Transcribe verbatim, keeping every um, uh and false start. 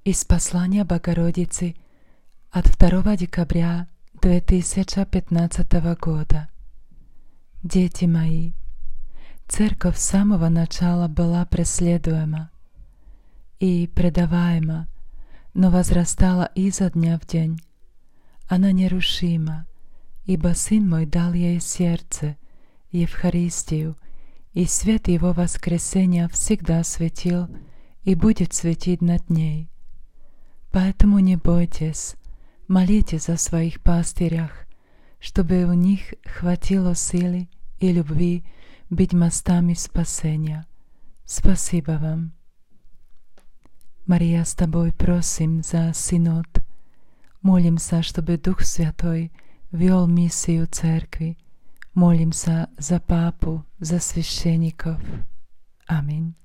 Из послания Богородицы от второго декабря две тысячи пятнадцатого года. Дети мои, Церковь с самого начала была преследуема и предаваема, но возрастала изо дня в день. Она нерушима, ибо Сын мой дал ей сердце, Евхаристию, и свет Его воскресения всегда светил и будет светить над ней. Поэтому не бойтесь, молите за своих пастырях, чтобы у них хватило силы и любви быть мостами спасения. Спасибо вам. Мария, с тобой просим за Синод. Молимся, чтобы Дух Святой вел миссию Церкви. Молимся за Папу, за священников. Аминь.